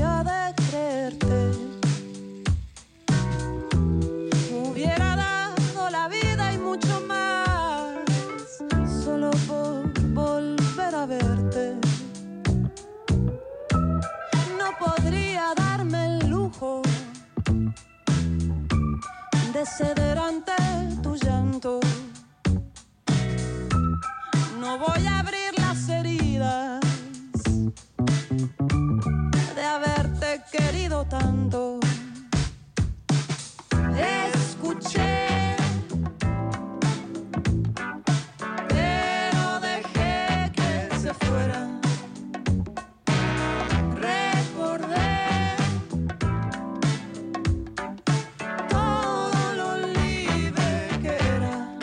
dejaría de creerte. Hubiera dado la vida y mucho más solo por volver a verte. No podría darme el lujo de ceder ante tu llanto. No voy a abrir las heridas de haberte querido tanto. Escuché, pero dejé que se fuera. Recordé todo lo libre que era.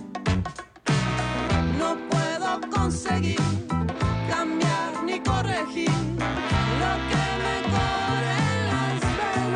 No puedo conseguir cambiar ni corregir lo que me corre en las venas.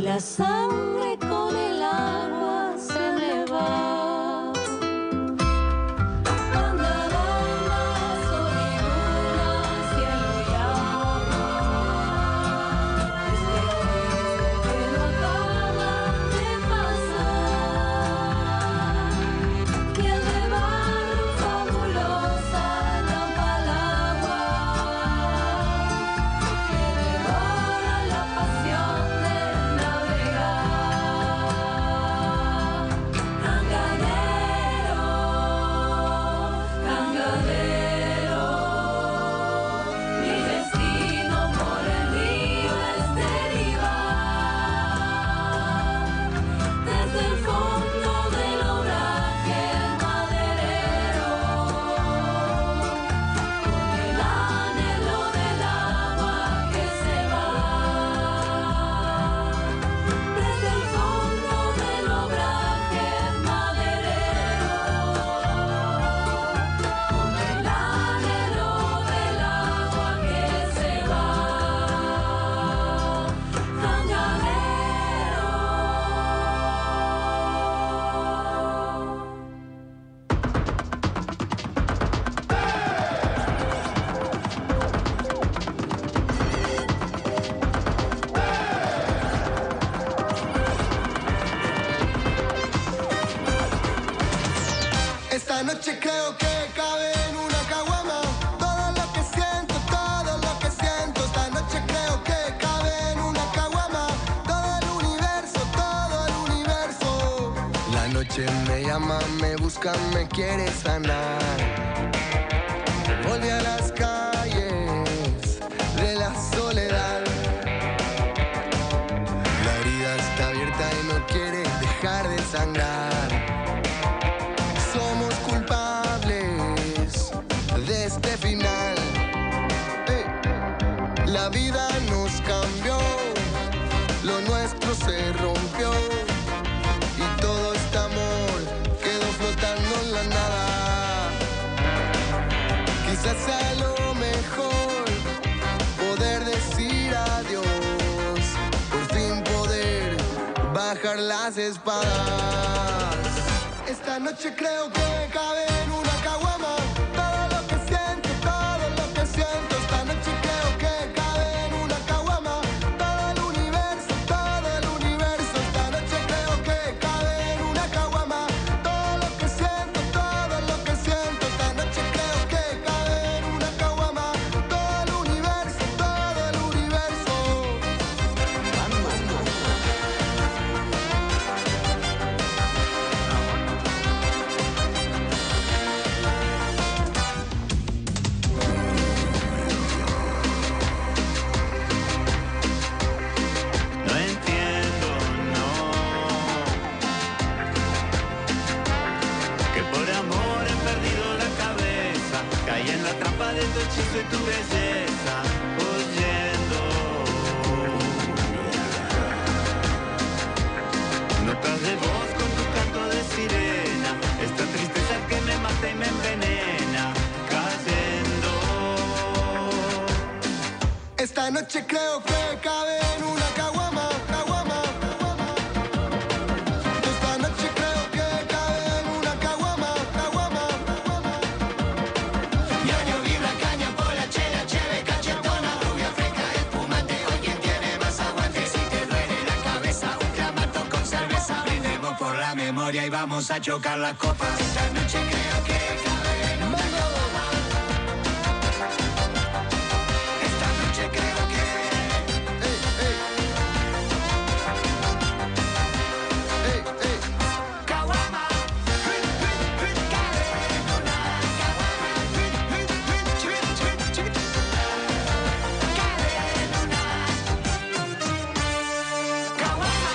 la sangre con el agua se me va. Esta noche creo que cabe en una caguama todo lo que siento, todo lo que siento. Esta noche creo que cabe en una caguama todo el universo, todo el universo. La noche me llama, me busca, me quiere sanar. Volví a las calles de la soledad. La herida está abierta y no quiere dejar de sangrar. Somos culpables de este final. La vida nos cambió, lo nuestro se rompió y todo este amor quedó flotando en la nada. Quizás sea lo mejor poder decir adiós, por fin poder bajar las espadas. Esta noche creo que cabe en una caguama todo lo que siento, todo lo que siento. Esta noche creo que cabe en una caguama todo el universo, todo el universo. Esta noche creo que cabe en una caguama todo lo que siento, todo lo que siento. Esta noche creo que cabe en una caguama todo el universo, todo el universo. De tu hechizo y tu belleza, oyendo notas de voz con tu canto de sirena, esta tristeza que me mata y me envenena, cayendo. Esta noche creo que cabe en una caguama, caguama, caguama. Esta noche creo que cabe en una caguama, caguama, caguama. Ñoño, vibra, caña, pola, chela, cheve, cachetona, rubia, fresca, espumante, hoy quien tiene más aguante. Si te duele la cabeza, un clamato con cerveza. Brindemos por la memoria y vamos a chocar las copas. Esta noche creo que cabe en una caguama. Esta noche creo que caguama. Cabe en una caguama. Cabe en una caguama.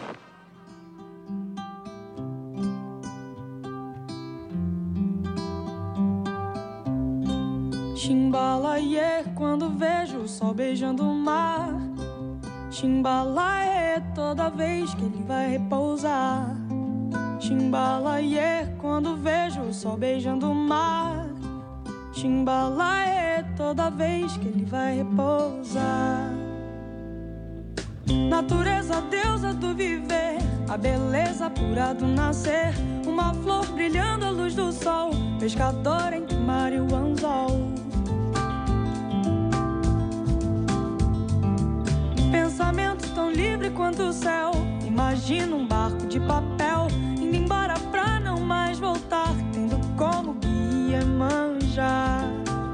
Chimbalaie, quando vejo o sol beijando o mar. Chimbalaie, toda vez que ele vai repousar. Chimbalaie, quando vejo o sol beijando o mar. Chimbalaie, toda vez que ele vai repousar. Natureza, deusa do viver, a beleza pura do nascer, uma flor brilhando à luz do sol, pescador entre o mar e o anzol. Pensamento tão livre quanto o céu, imagina um barco de papel indo embora pra não mais voltar, tendo como guia Iemanjá.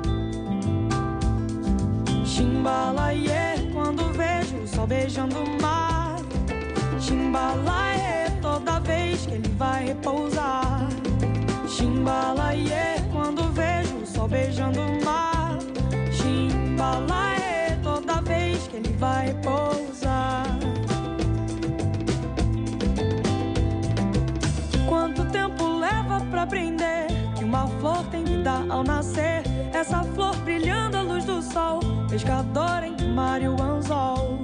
Chimbalaie, quando vejo o sol beijando o mar. Chimbalaie, toda vez que ele vai repousar. Chimbalaie, quando vejo o sol beijando o mar. Chimbalaie, toda vez que ele vai repousar. Quanto tempo leva pra aprender que uma flor tem vida ao nascer? Essa flor brilhando à luz do sol, pescador entre o mar e o anzol.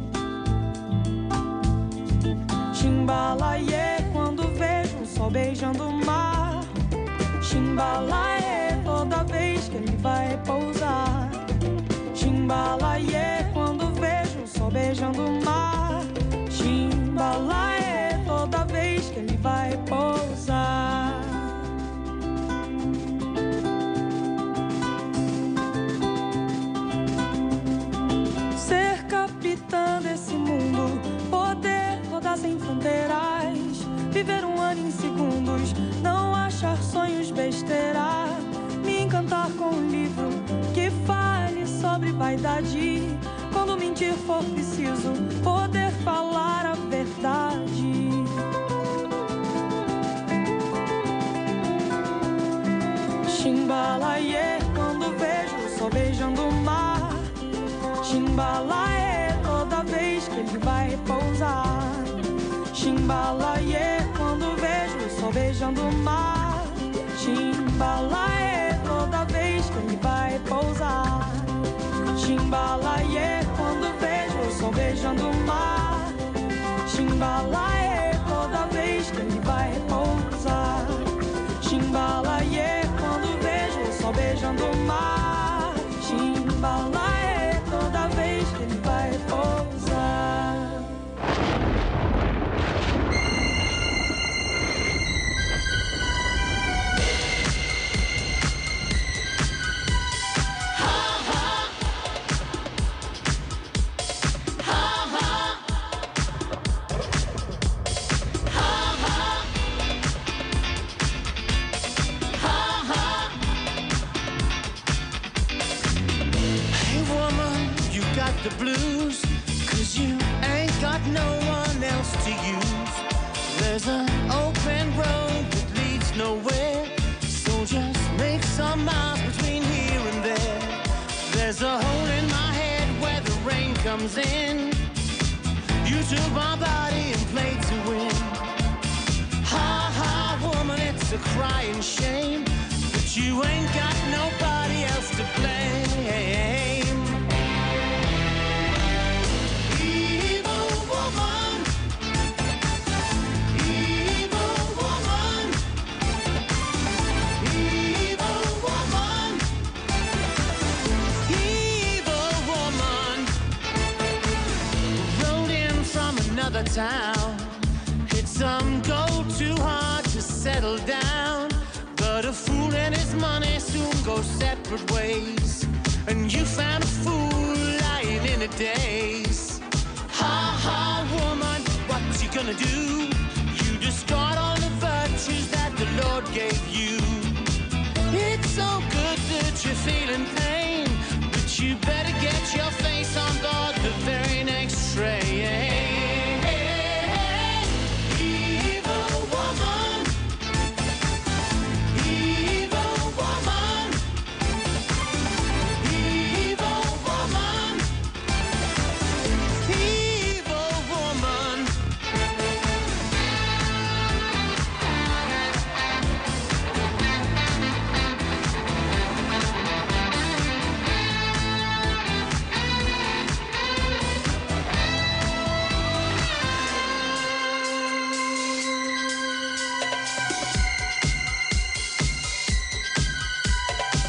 Chimbalaie, quando vejo o sol beijando o mar. Chimbalaie, toda vez que ele vai repousar. Chimbalaie, quando vejo o sol beijando o mar. Chimbalaie, toda vez que ele vai repousar. Ser capitã desse mundo, poder rodar sem fronteiras, viver um ano em segundos, não achar sonhos besteira, me encantar com um livro que fale sobre vaidade, quando mentir for preciso, poder falar a verdade. Chimbalaie, quando vejo o sol beijando o mar. Chimbalaie, toda vez que ele vai repousar. Chimbalaie, quando vejo o sol beijando o mar. Chimbalaie, toda vez que ele vai repousar. Chimbalaie, quando vejo o sol beijando o mar. Chimbalaie, toda vez que ele vai repousar. Chimbalaie, quando vejo o sol beijando o mar. Chimbalaie, toda vez que ele vai repousar. The blues, 'cause you ain't got no one else to use. There's an open road that leads nowhere, so just make some miles between here and there. There's a hole in my head where the rain comes in. You took my body and played to win. Ha ha, woman, it's a crying shame that you ain't got nobody else to blame. Town. It's some gold too hard to settle down, but a fool and his money soon go separate ways, and you found a fool lying in a daze. Ha ha, woman, what you gonna do? You destroyed all the virtues that the Lord gave you. It's so good that you're feeling pain, but you better get your face on board the very next train.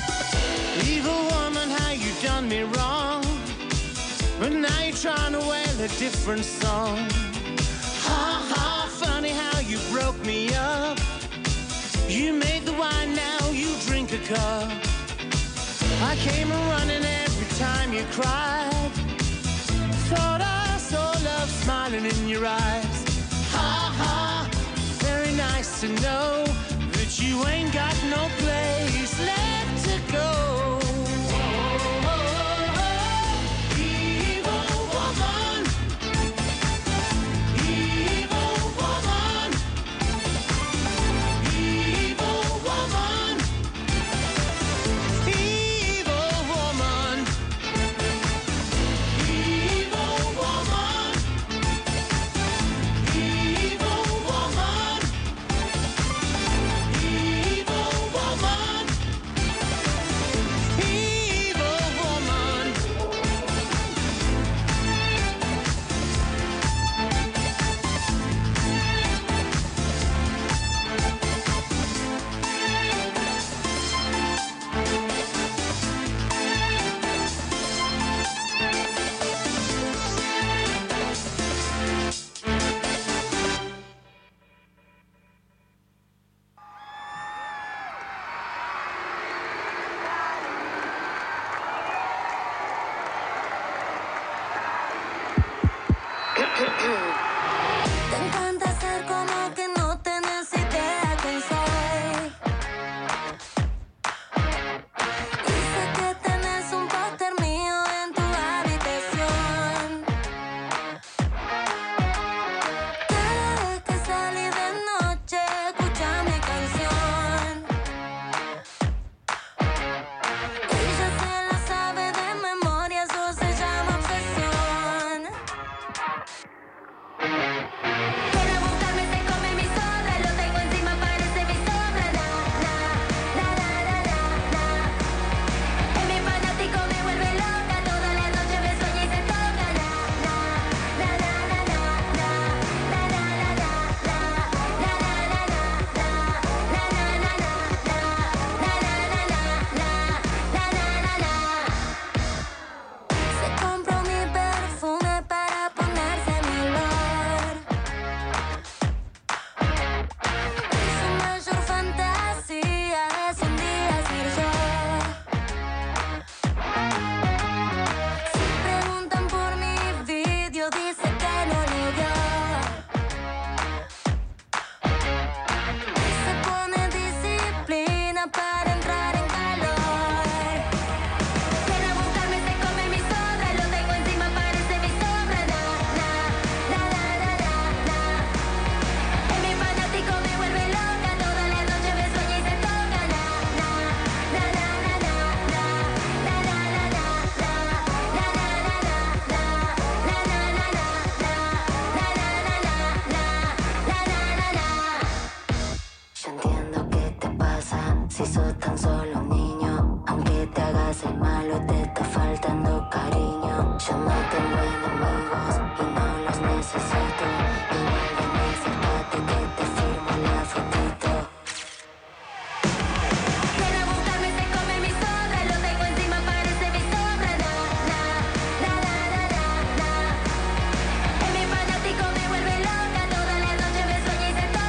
Me wrong, but now you're trying to wear a different song. Ha ha, funny how you broke me up. You make the wine, now you drink a cup. I came running every time you cried. Thought I saw love smiling in your eyes. Ha ha, very nice to know that you ain't got no place left to go. Te encanta ser como que no tenés idea quién soy. Y sé que tenés un póster mío en tu habitación. Cada vez que salí de noche, escucha mi canción. Ella se la sabe de memoria, eso se llama obsesión. Quiere buscarme, se come mi sobra, lo tengo encima, parece mi sobra. Es mi fanático, me vuelve loca, toda la noche me sueña y se toca. Se compró mi perfume para ponerse mi olor. Y su mayor fantasía es un día ser yo. Si preguntan por mi video, dice que no lo vio. Y se pone disciplina para entrar en calor. Quiere buscarme, se come mi sobra, lo tengo encima, parece mi sobra. Es mi fanático, me vuelve loca, toda la noche me sueña y se toca. Yo entiendo qué te pasa si sos tan solo un niño. Aunque te hagas el malo, te está faltando cariño. Yo no tengo enemigos y no los necesito. Igual ven y acércate que te firmo la fotito. Quiere buscarme, se come mi sobra, lo tengo encima, parece mi sobra. Es mi fanático, me vuelve loca, toda la noche me sueña y se toca.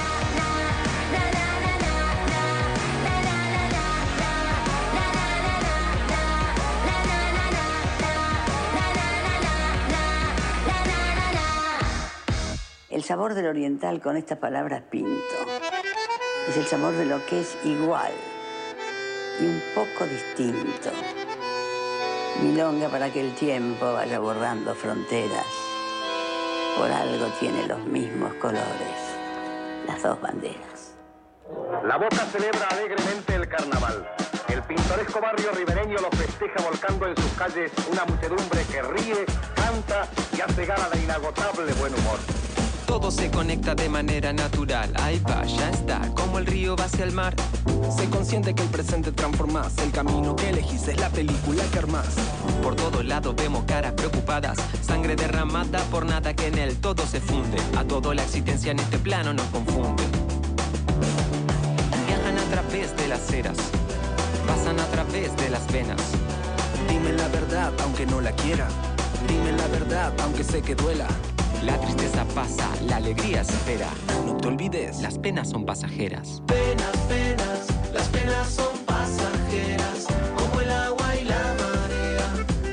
El sabor del oriental con estas palabras pinto. Es el sabor de lo que es igual y un poco distinto. Milonga para que el tiempo vaya borrando fronteras. Por algo tiene los mismos colores, las dos banderas. La Boca celebra alegremente el carnaval. El pintoresco barrio ribereño lo festeja volcando en sus calles una muchedumbre que ríe, canta y hace gala de inagotable buen humor. Todo se conecta de manera natural. Ahí va, ya está, como el río va hacia el mar. Sé consciente que el presente transformás. El camino que elegís es la película que armás. Por todos lados vemos caras preocupadas. Sangre derramada por nada que en él todo se funde. A todo la existencia en este plano nos confunde. Viajan a través de las eras. Pasan a través de las venas. Dime la verdad aunque no la quiera. Dime la verdad, aunque sé que duela. La tristeza pasa, la alegría espera. No te olvides, las penas son pasajeras. Penas, penas, las penas son pasajeras, como el agua y la marea.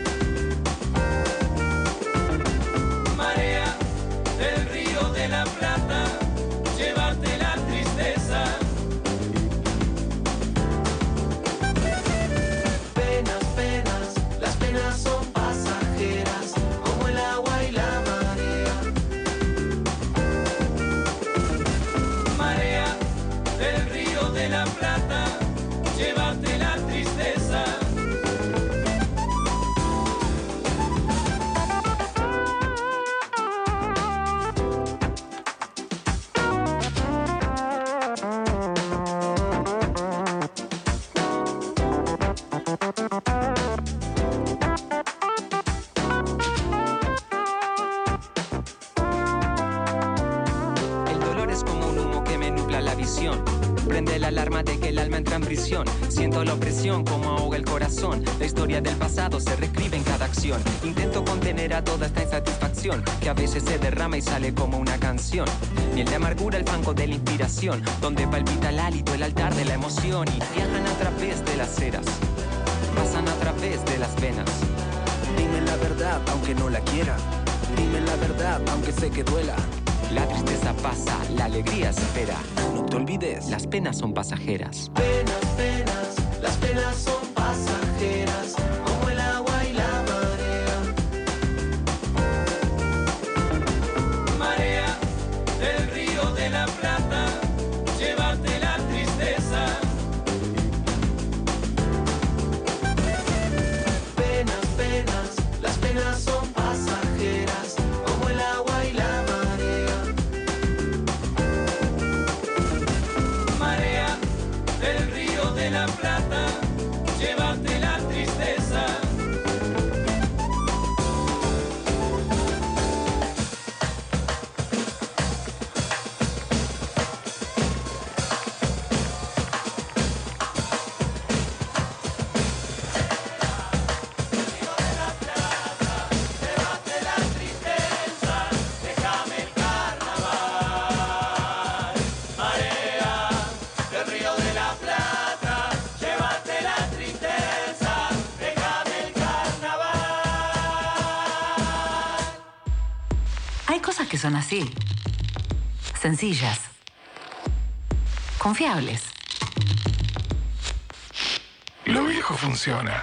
Marea del río de la Plata, llevarte la tristeza. Penas, penas, las penas son pasajeras, como el agua y la marea. Marea del río de la Plata, llevarte la tristeza. El dolor es como un humo que me nubla la visión. Prende la alarma de que el alma entra en prisión. Siento la opresión como ahoga el corazón. La historia del pasado se reescribe en cada acción. Intento contener a toda esta insatisfacción que a veces se derrama y sale como una canción. Miel de amargura, el fango de la inspiración, donde palpita el hálito, el altar de la emoción. Y viajan a través de las eras, pasan a través de las venas. dime la verdad, aunque no la quiera. Dime la verdad, aunque sé que duela. La tristeza pasa, la alegría espera. No te olvides, las penas son pasajeras. Penas, penas, las penas son pasajeras, como el agua y la marea. Marea del río de la Plata, llevarte la tristeza. Penas, penas, las penas son pasajeras, como el agua y la marea. Marea del río de la Plata, llevarte la tristeza. Déjame el carnaval. Marea del río de la Plata, llévate la tristeza. Déjame el carnaval. Hay cosas que son así. Sencillas. Confiables. Lo viejo funciona.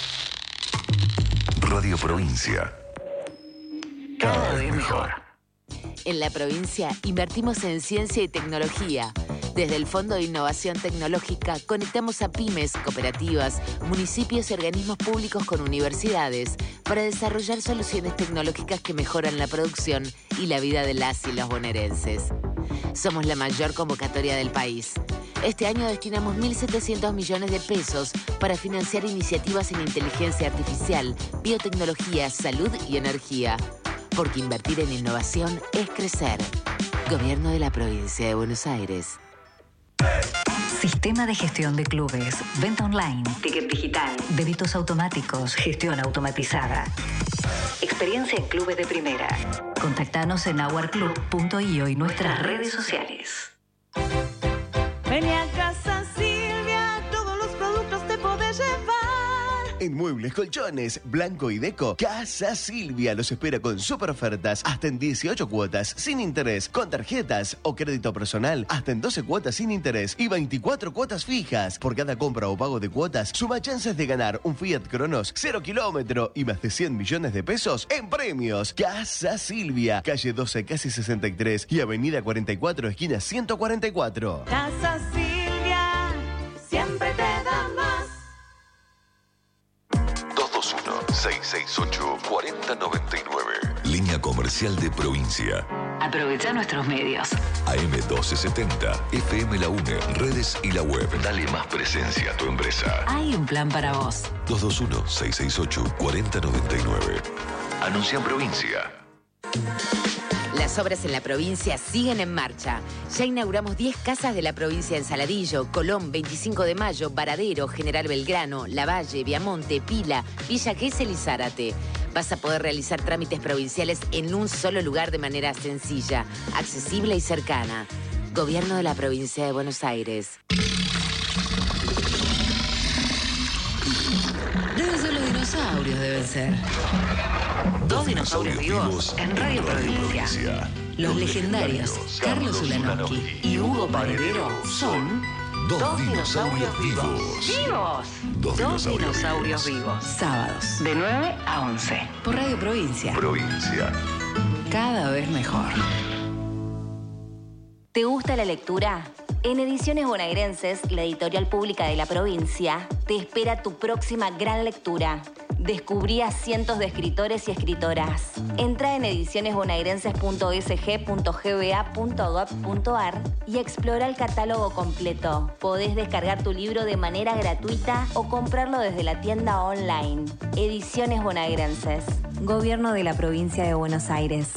Radio Provincia. Cada vez mejor. En la provincia invertimos en ciencia y tecnología. Desde el Fondo de Innovación Tecnológica conectamos a pymes, cooperativas, municipios y organismos públicos con universidades para desarrollar soluciones tecnológicas que mejoran la producción y la vida de las y los bonaerenses. Somos la mayor convocatoria del país. Este año destinamos 1.700 millones de pesos para financiar iniciativas en inteligencia artificial, biotecnología, salud y energía. Porque invertir en innovación es crecer. Gobierno de la Provincia de Buenos Aires. Sistema de gestión de clubes, venta online, ticket digital, débitos automáticos, gestión automatizada. Experiencia en clubes de primera. Contactanos en hourclub.io y nuestras redes sociales. Vení a Casa Silvia, todos los productos te podés llevar. En Muebles, Colchones, Blanco y Deco, Casa Silvia los espera con super ofertas hasta en 18 cuotas sin interés, con tarjetas o crédito personal hasta en 12 cuotas sin interés y 24 cuotas fijas. Por cada compra o pago de cuotas, suma chances de ganar un Fiat Cronos 0 kilómetro y más de 100 millones de pesos en premios. Casa Silvia, calle 12, casi 63 y avenida 44, esquina 144. Casa Silvia, siempre te da más. 221-668-4099. Línea comercial de provincia. Aprovecha nuestros medios. AM1270, FM La UNE, redes y la web. Dale más presencia a tu empresa. Hay un plan para vos. 221-668-4099. Anuncia en provincia. Las obras en la provincia siguen en marcha. Ya inauguramos 10 casas de la provincia en Saladillo, Colón, 25 de Mayo, Varadero, General Belgrano, Lavalle, Viamonte, Pila, Villa Gesell y Zárate. Vas a poder realizar trámites provinciales en un solo lugar de manera sencilla, accesible y cercana. Gobierno de la Provincia de Buenos Aires. Deben ser los dinosaurios, deben ser. Dos dinosaurios vivos en Radio Provincia. Los legendarios Carlos Ulanowski y Hugo Paredero son Dos dinosaurios vivos. ¡Vivos! Dos dinosaurios vivos. Sábados, de 9 a 11. Por Radio Provincia. Provincia. Cada vez mejor. ¿Te gusta la lectura? En Ediciones Bonaerenses, la editorial pública de la provincia, te espera tu próxima gran lectura. Descubrí a cientos de escritores y escritoras. Entra en edicionesbonaerenses.sg.gba.gov.ar y explora el catálogo completo. Podés descargar tu libro de manera gratuita o comprarlo desde la tienda online. Ediciones Bonaerenses. Gobierno de la Provincia de Buenos Aires.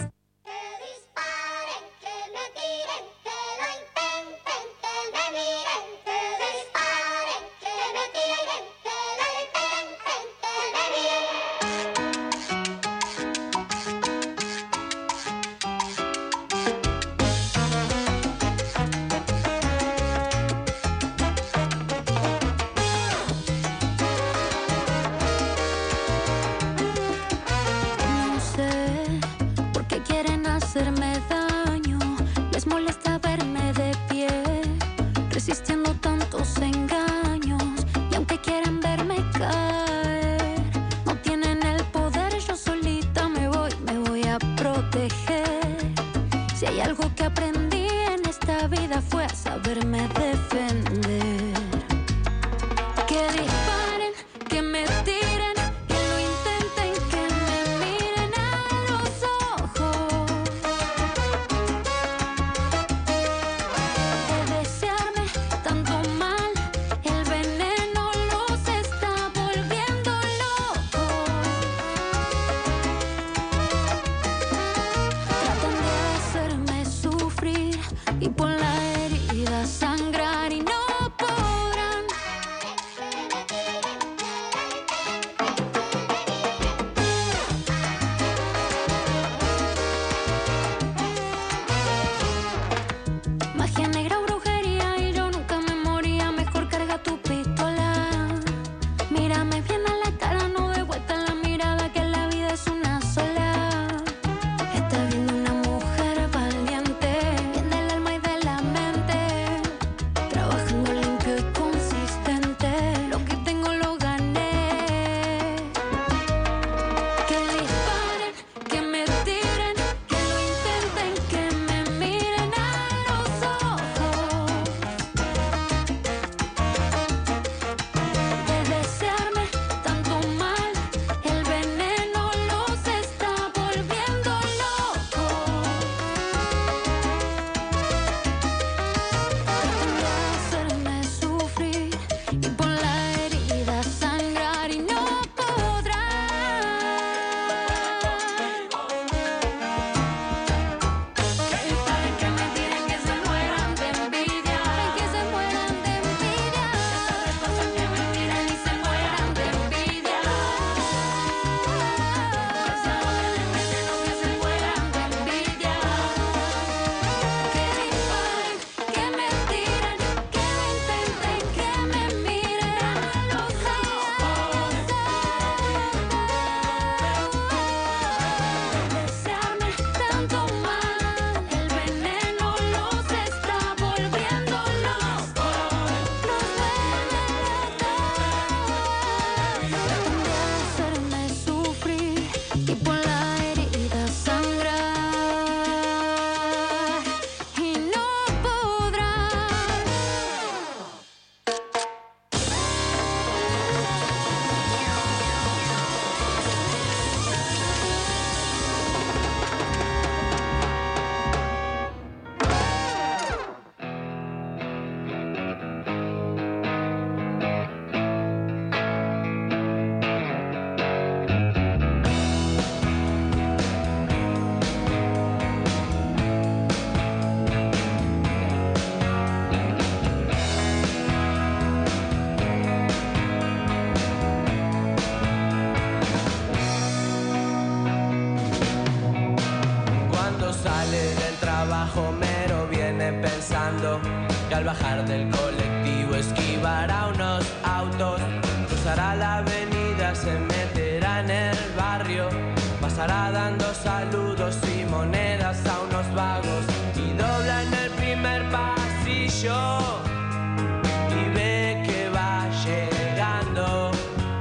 al bajar del colectivo esquivará unos autos, cruzará la avenida, se meterá en el barrio, pasará dando saludos y monedas a unos vagos y dobla en el primer pasillo y ve que va llegando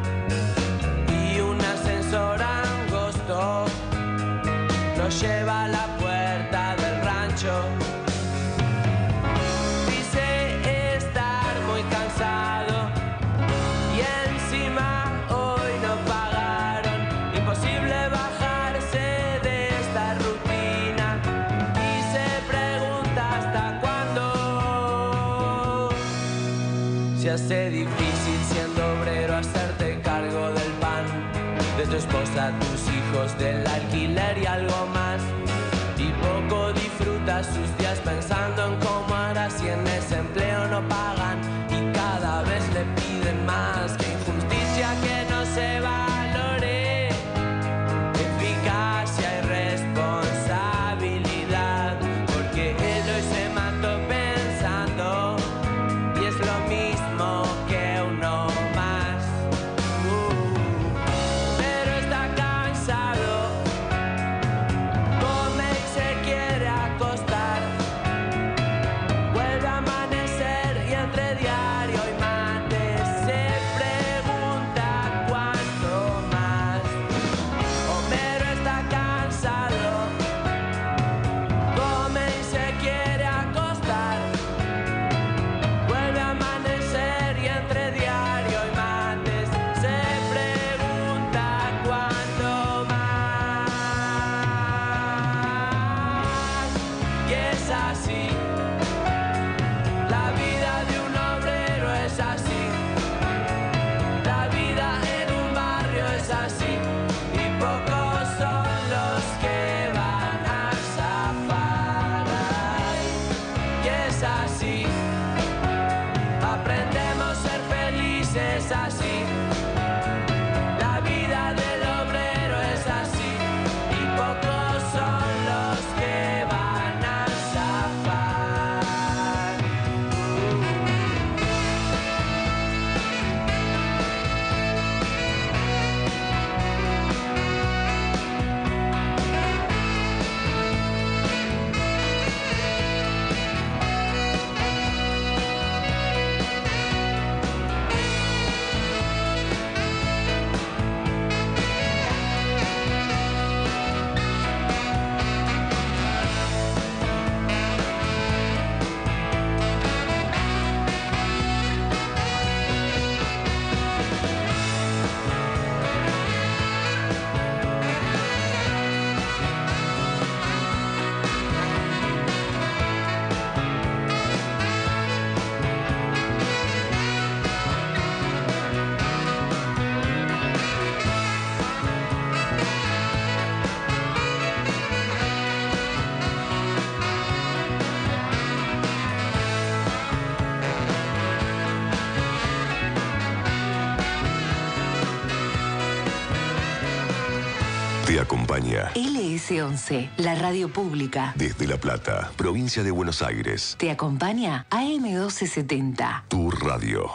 y un ascensor angosto lo lleva a la puerta del rancho. Dice estar muy cansado y encima hoy no pagaron. Imposible bajarse de esta rutina y se pregunta hasta cuándo. Se hace difícil siendo obrero hacerte cargo del pan, de tu esposa, tus hijos, del alquiler y algo más. Y poco disfruta sus días pensando en cómo hará si en ese empleo no pagan y cada vez le piden más. Qué injusticia que no se valore eficacia y responsabilidad, porque él hoy se mató pensando y es lo mismo que uno más. Pero está cansado, come y se quiere acostar, vuelve a amanecer y entre diario y mate se pregunta cuánto más. Homero está cansado, come y se quiere acostar, vuelve a amanecer y entre diario y mates se pregunta cuánto más. Y es así, la vida de un obrero es así, la vida en un barrio es así, y pocos son los que van a zafar. Ay, y es así, aprendemos a ser felices así, la vida del obrero es así, y pocos son los que van a zafar. Te acompaña LS11, la radio pública. desde La Plata, provincia de Buenos Aires. Te acompaña AM1270. Tu radio.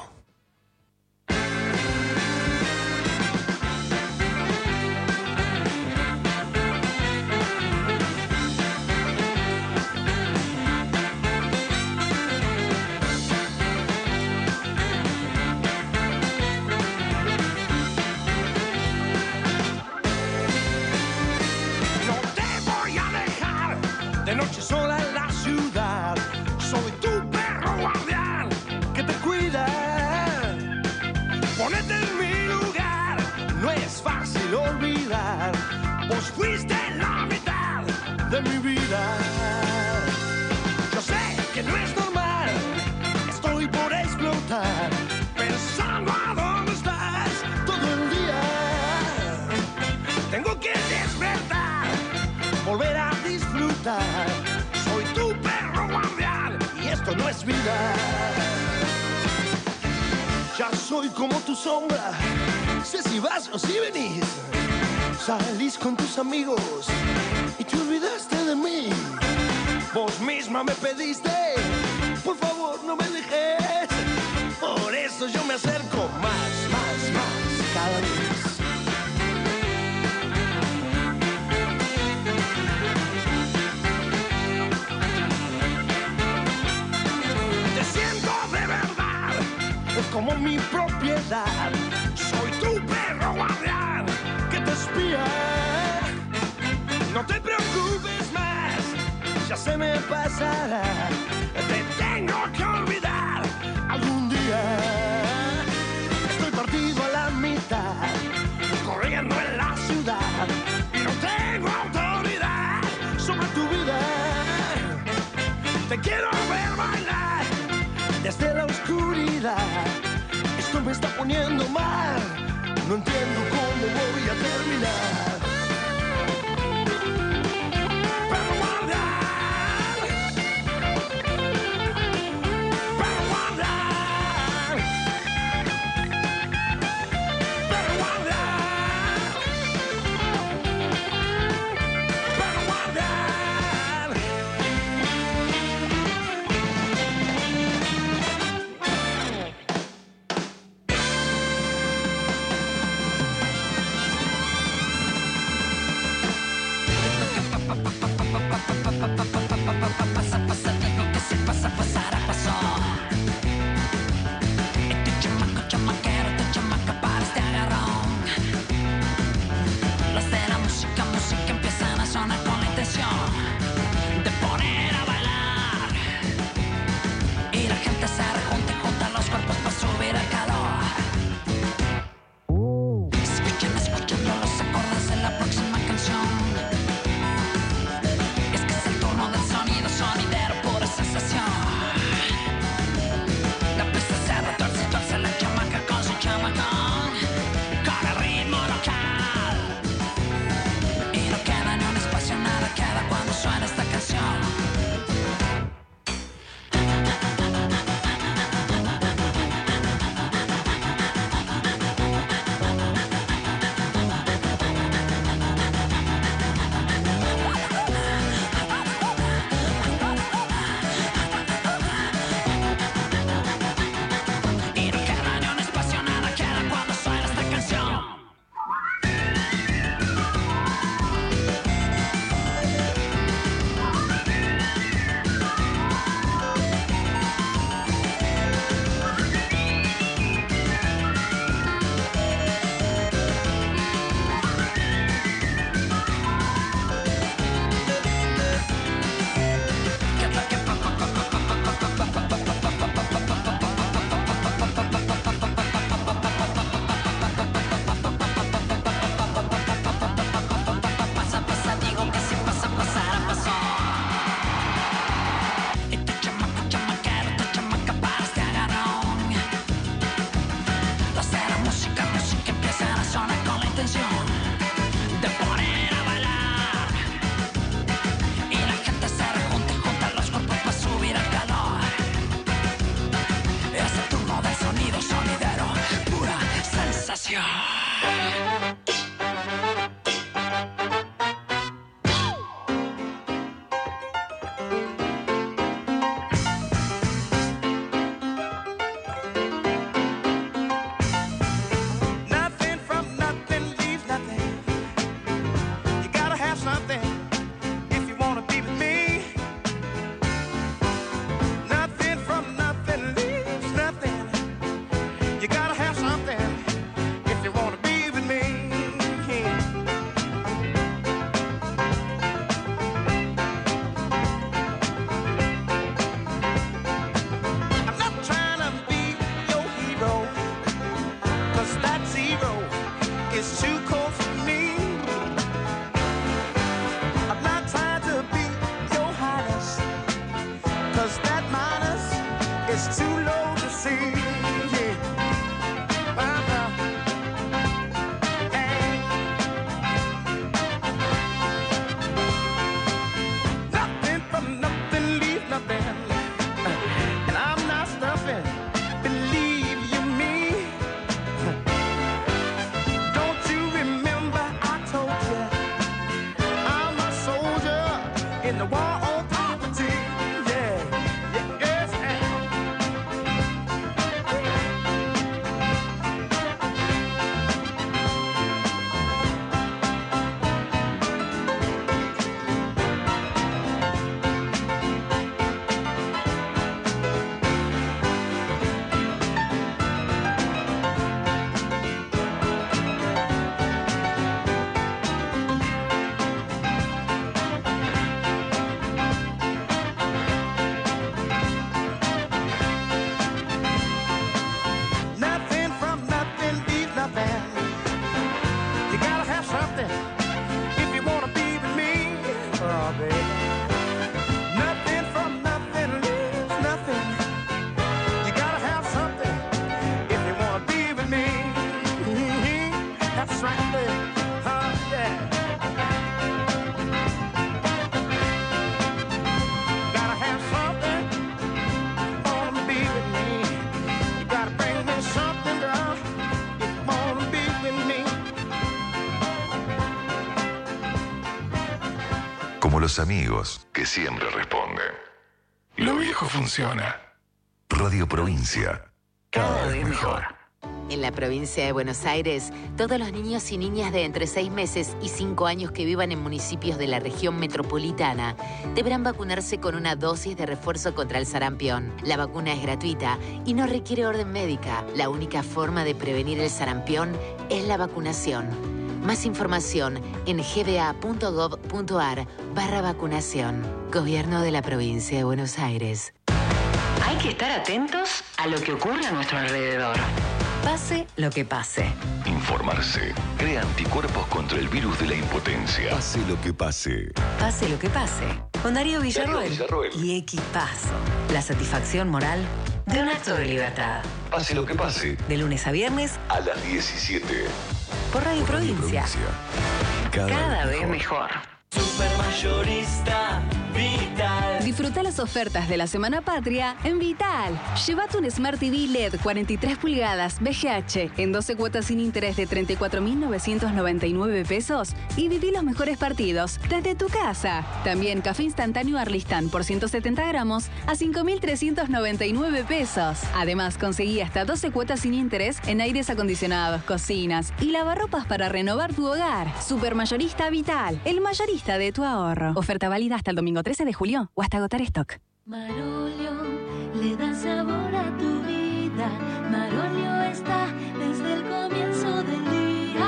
No te voy a dejar de noche sola en la ciudad. Soy tu perro guardián que te cuida. Ponete en mi lugar, no es fácil olvidar. Vos fuiste la mitad de mi vida. Yo sé que no es normal, estoy por explotar, pensando a dónde estás todo el día. Tengo que despertar, volver a disfrutar. Soy tu perro guardián y esto no es vida. Ya soy como tu sombra, sé si vas o si venís. Salís con tus amigos y te olvidaste de mí. Vos misma me pediste por favor no me dejes. Por eso yo me acerco más cada vez. Te siento de verdad como mi propiedad. Soy tu perro guardián que te espía. No te preocupes más, ya se me pasará. Te tengo que olvidar algún día. Estoy partido a la mitad, corriendo en la ciudad, y no tengo autoridad sobre tu vida. Te quiero ver bailar desde la oscuridad. Esto me está poniendo mal, no entiendo cómo voy a terminar. Sonido los amigos que siempre responden. Lo viejo funciona. Radio Provincia. Cada vez mejor. En la provincia de Buenos Aires, todos los niños y niñas de entre 6 meses y 5 años que vivan en municipios de la región metropolitana deberán vacunarse con una dosis de refuerzo contra el sarampión. La vacuna es gratuita y no requiere orden médica. La única forma de prevenir el sarampión es la vacunación. Más información en gba.gov.ar/vacunación. Gobierno de la provincia de Buenos Aires. Hay que estar atentos a lo que ocurre a nuestro alrededor. Pase lo que pase. Informarse. Crea anticuerpos contra el virus de la impotencia. Pase lo que pase. Pase lo que pase. Con Darío Villarroel. Y Equipazo. La satisfacción moral de un acto de libertad. Pase lo que pase. De lunes a viernes a las 17. Por Radio Provincia. Cada vez mejor. Supermayorista Vital. Disfruta las ofertas de la Semana Patria en Vital. Llévate un Smart TV LED 43 pulgadas VGH en 12 cuotas sin interés de 34.999 pesos y viví los mejores partidos desde tu casa. También café instantáneo Arlistán por 170 gramos a 5.399 pesos. Además, conseguí hasta 12 cuotas sin interés en aires acondicionados, cocinas y lavarropas para renovar tu hogar. Supermayorista Vital, el mayorista de tu ahorro. Oferta válida hasta el domingo 13 de julio o hasta agotar stock. Marolio le da sabor a tu vida. Marolio está desde el comienzo del día.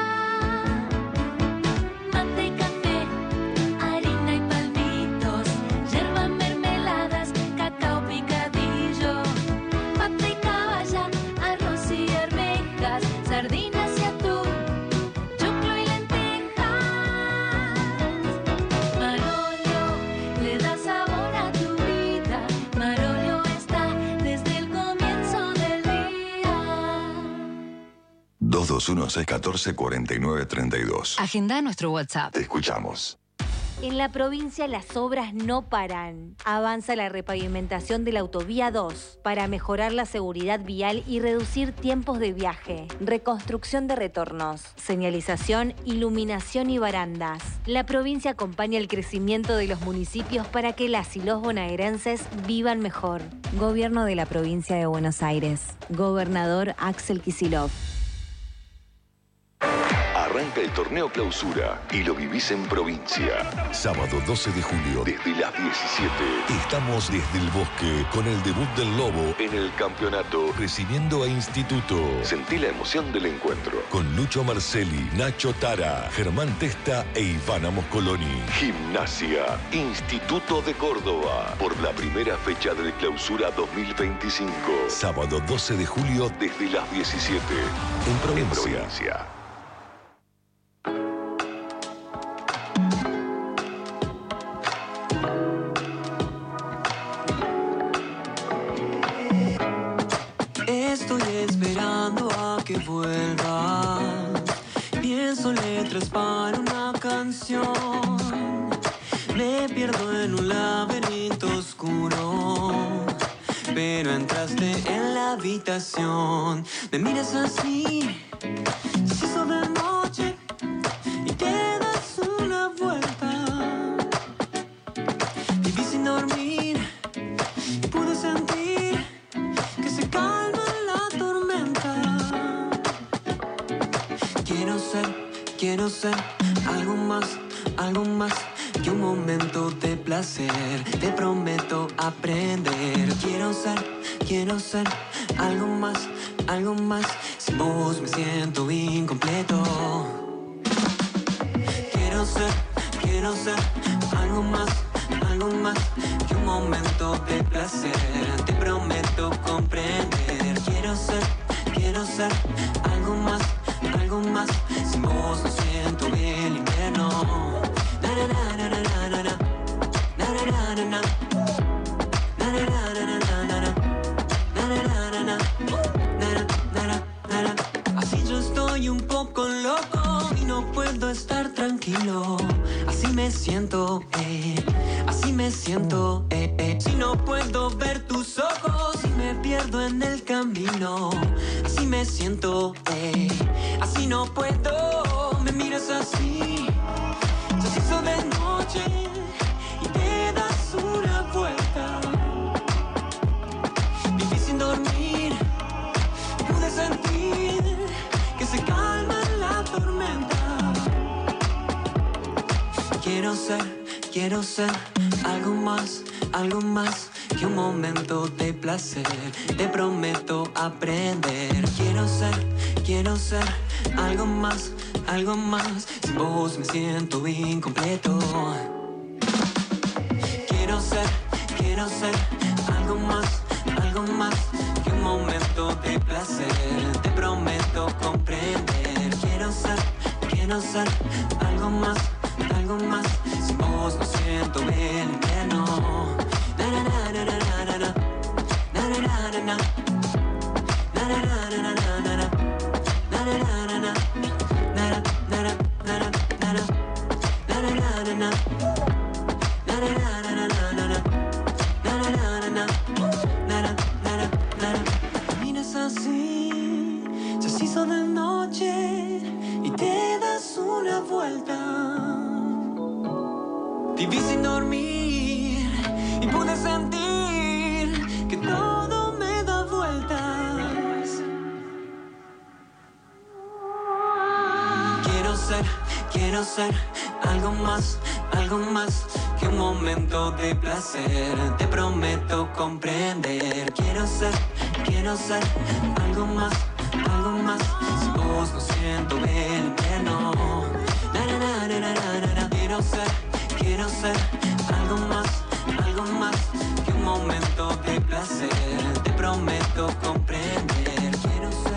Mate y café, harina y palmitos, yerba, mermeladas, cacao picadillo, pata y caballa, arroz y arvejas, sardinas y atún, choclo y lentejas. Marolio le da sabor a tu vida. Marolio está desde el comienzo del día. 221-614-4932. Agenda nuestro WhatsApp. Te escuchamos. En la provincia las obras no paran. Avanza la repavimentación de la autovía 2 para mejorar la seguridad vial y reducir tiempos de viaje. Reconstrucción de retornos, señalización, iluminación y barandas. La provincia acompaña el crecimiento de los municipios para que las y los bonaerenses vivan mejor. Gobierno de la provincia de Buenos Aires. Gobernador Axel Kicillof. Arranca el torneo Clausura y lo vivís en provincia. Sábado 12 de julio, desde las 17. Estamos desde el bosque con el debut del Lobo en el campeonato, recibiendo a Instituto. Sentí la emoción del encuentro. Con Lucho Marcelli, Nacho Tara, Germán Testa e Ivana Moscoloni. Gimnasia, Instituto de Córdoba. Por la primera fecha del Clausura 2025. Sábado 12 de julio, desde las 17. En provincia. Estoy esperando a que vuelva. Pienso letras para una canción. Me pierdo en un laberinto oscuro, pero entraste en la habitación. Me miras así, se hizo de noche y te das una vuelta. Viví sin dormir y pude sentir que se calma la tormenta. Quiero ser algo más que un momento de placer. Te prometo aprender. Quiero ser algo más. Sin vos me siento incompleto. Quiero ser algo más que un momento de placer. Te prometo comprender. Quiero ser algo más. Sin vos me siento el invierno. Na na na na na na na. Na na na na na. Na na na na na na. Na na na na na. Na na na. Así yo estoy un poco loco y no puedo estar tranquilo. Así me siento, así me siento, Si no puedo ver tus ojos y me pierdo en el camino. Así me siento, así no puedo. Me miras así, se hizo de noche quiero ser algo más que un momento de placer. Te prometo aprender. Quiero ser algo más. Sin vos me siento incompleto. Quiero ser algo más que un momento de placer. Te prometo comprender. Quiero ser algo más. Sin vos me siento bien lleno. Na na na na na na na na na na na na na na na na na na. Caminas así, se hizo de noche y te das una vuelta. Te vi sin dormir y pude sentir que todo me da vueltas. Quiero ser algo más que un momento de placer. Te prometo comprender. Quiero ser algo más. Sin vos no siento el pleno. Quiero ser algo más que un momento de placer. Te prometo comprender. Quiero ser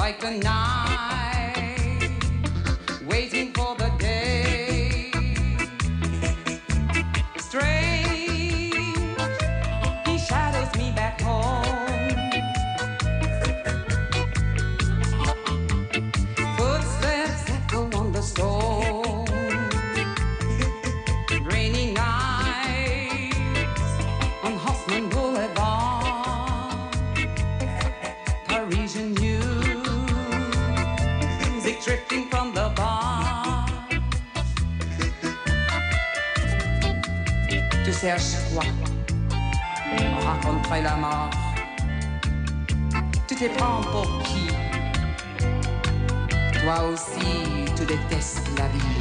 like a night, waiting for the day. Strange, he shadows me back home. Footsteps echo on the stone. Rainy nights on Hoffman Boulevard. Parisian music drifting from the bar. Tu cherches quoi? Rencontrer la mort. Tu te prends pour qui? Toi aussi, tu détestes la vie.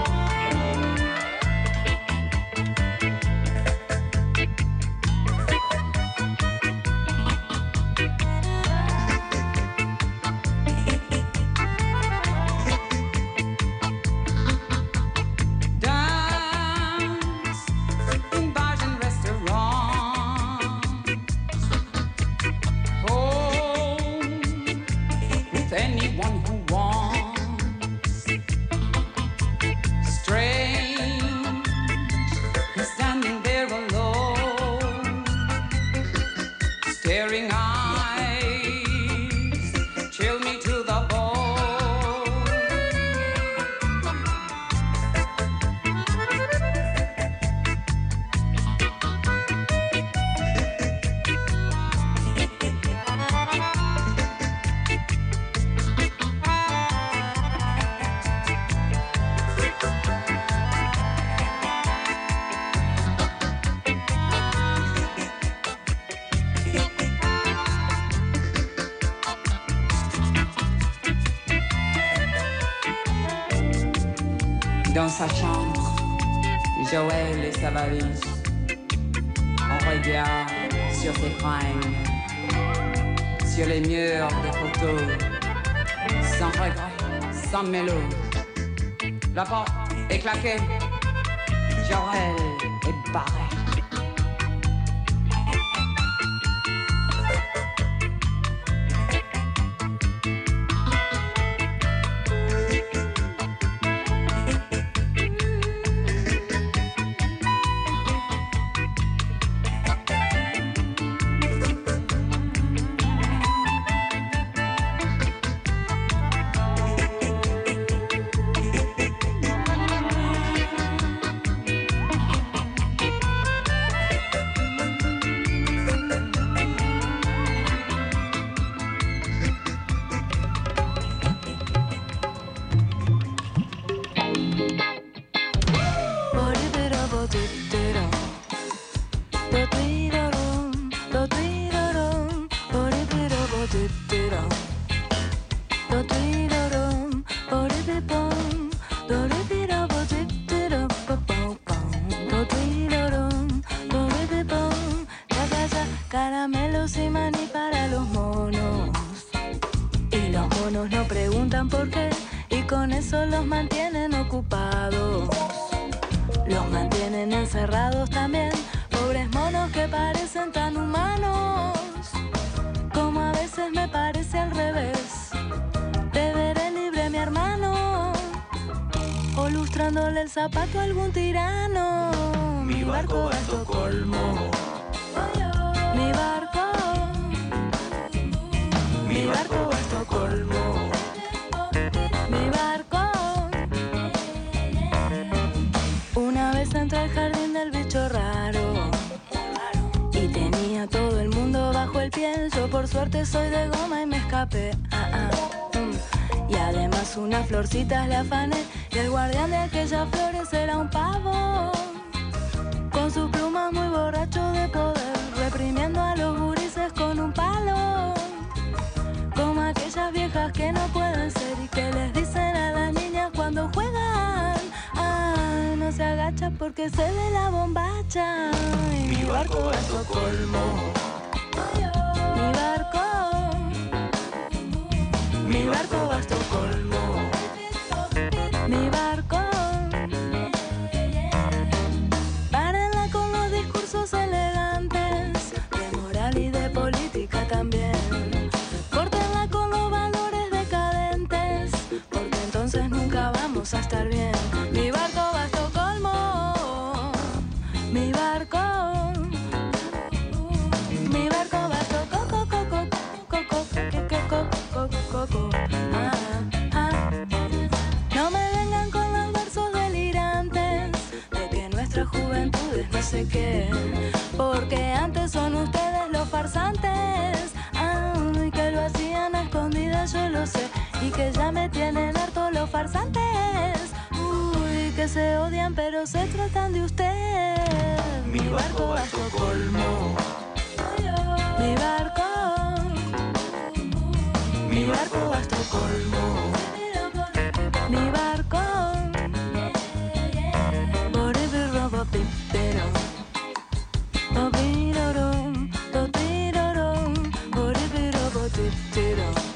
Anyone who wants. Strange, he's standing there alone. Staring eyes chill me to the bone. Dans sa chambre, Joël et sa valise. On regarde sur ses fringues, sur les murs des photos, sans regret, sans mélo. La porte est claquée, Joël est barré. Caramelos y maní para los monos. Y los monos no preguntan por qué, y con eso los mantienen ocupados. Los mantienen encerrados también, pobres monos que parecen tan humanos. Como a veces me parece al revés, te veré libre mi hermano, o lustrándole el zapato a algún tirano. Mi barco va a Estocolmo. Mi barco va a Estocolmo. Mi barco. Una vez entré al jardín del bicho raro y tenía todo el mundo bajo el pie. Yo por suerte soy de goma y me escapé. Y además unas florcitas le afané, y el guardián de aquellas flores era un pavo, con sus plumas muy borracho de poder, reprimiendo a los gurises con un palo, como aquellas viejas que no pueden ser y que les dicen a las niñas cuando juegan: ah, no se agacha porque se ve la bombacha. Y mi barco va a Estocolmo. Mi barco va a Estocolmo. Mi barco. Párenla con los discursos elegantes de moral y de política también. Córtenla con los valores de vamos a estar bien. Mi barco va a Estocolmo, mi barco va a Estocolmo. No me vengan con los versos delirantes de que nuestra juventud es no sé qué, porque antes son ustedes los farsantes. Ay, que lo hacían a escondidas, yo lo sé, y que ya me tienen harto los farsantes. Uy, que se odian pero se tratan de usted. Mi barco va a Estocolmo, mi barco va a Estocolmo, mi barco. Boribirobopipero, bobiroro, bobiroro, boribirobopipero.